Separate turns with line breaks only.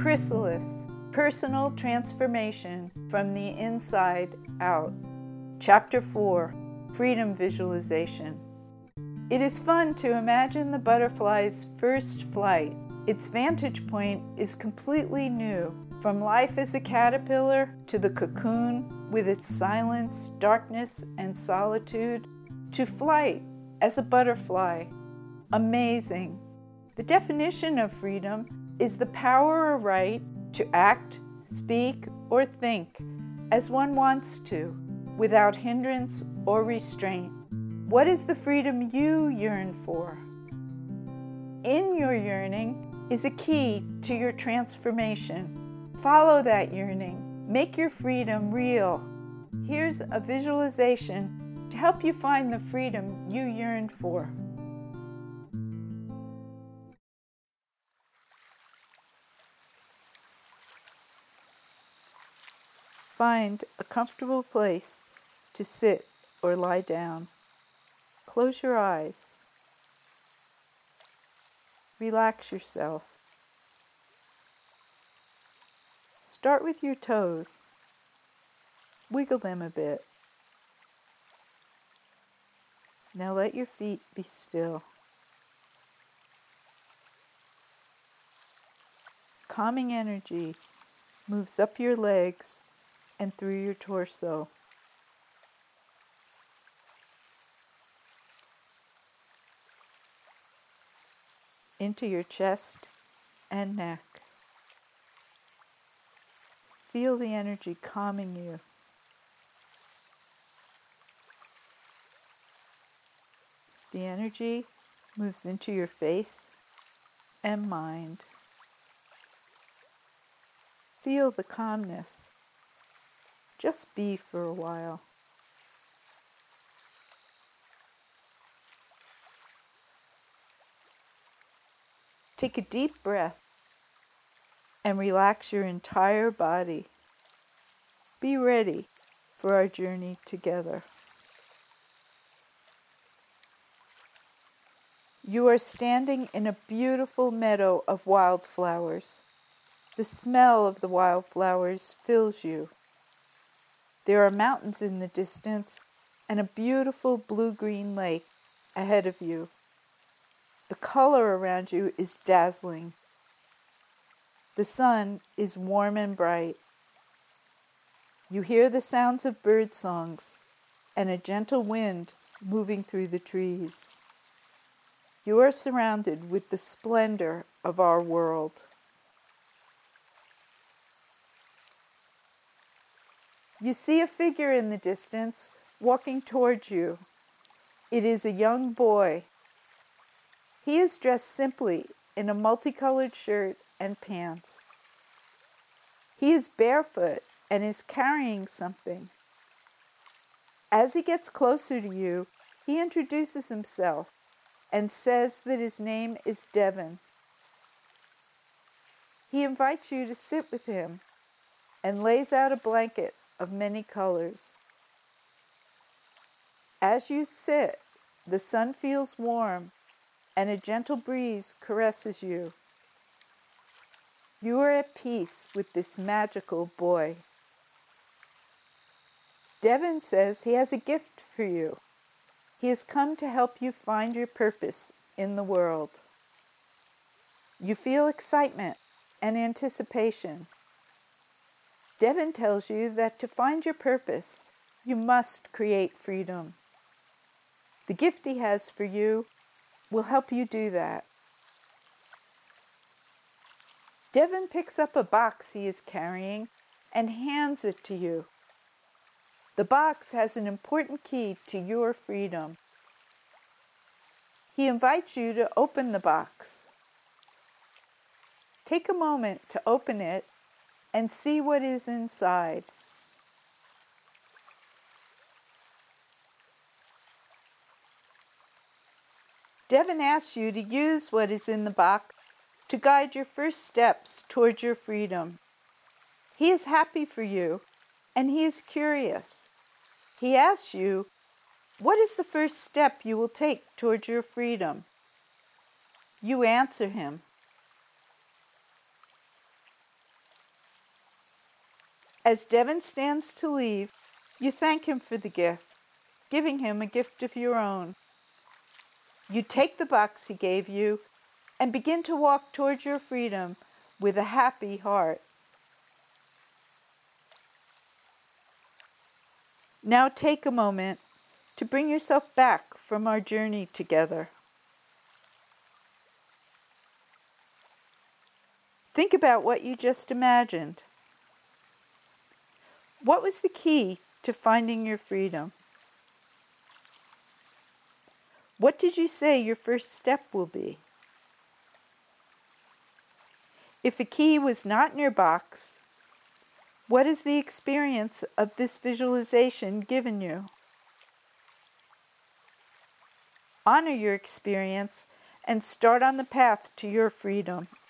Chrysalis, Personal Transformation from the Inside Out. Chapter 4, Freedom Visualization. It is fun to imagine the butterfly's first flight. Its vantage point is completely new, from life as a caterpillar to the cocoon with its silence, darkness, and solitude, to flight as a butterfly. Amazing. The definition of freedom is the power or right to act, speak, or think as one wants to, without hindrance or restraint. What is the freedom you yearn for? In your yearning is a key to your transformation. Follow that yearning. Make your freedom real. Here's a visualization to help you find the freedom you yearned for. Find a comfortable place to sit or lie down. Close your eyes. Relax yourself. Start with your toes. Wiggle them a bit. Now let your feet be still. Calming energy moves up your legs and through your torso. Into your chest and neck. Feel the energy calming you. The energy moves into your face and mind. Feel the calmness. Just be for a while. Take a deep breath and relax your entire body. Be ready for our journey together. You are standing in a beautiful meadow of wildflowers. The smell of the wildflowers fills you. There are mountains in the distance and a beautiful blue-green lake ahead of you. The color around you is dazzling. The sun is warm and bright. You hear the sounds of bird songs and a gentle wind moving through the trees. You are surrounded with the splendor of our world. You see a figure in the distance walking towards you. It is a young boy. He is dressed simply in a multicolored shirt and pants. He is barefoot and is carrying something. As he gets closer to you, he introduces himself and says that his name is Devin. He invites you to sit with him and lays out a blanket of many colors. As you sit, the sun feels warm and a gentle breeze caresses you. You are at peace with this magical boy. Devin says he has a gift for you. He has come to help you find your purpose in the world. You feel excitement and anticipation. Devin tells you that to find your purpose, you must create freedom. The gift he has for you will help you do that. Devin picks up a box he is carrying and hands it to you. The box has an important key to your freedom. He invites you to open the box. Take a moment to open it and see what is inside. Devin asks you to use what is in the box to guide your first steps towards your freedom. He is happy for you, and he is curious. He asks you, what is the first step you will take towards your freedom? You answer him. As Devin stands to leave, you thank him for the gift, giving him a gift of your own. You take the box he gave you and begin to walk towards your freedom with a happy heart. Now take a moment to bring yourself back from our journey together. Think about what you just imagined. What was the key to finding your freedom? What did you say your first step will be? If a key was not in your box, what is the experience of this visualization given you? Honor your experience and start on the path to your freedom.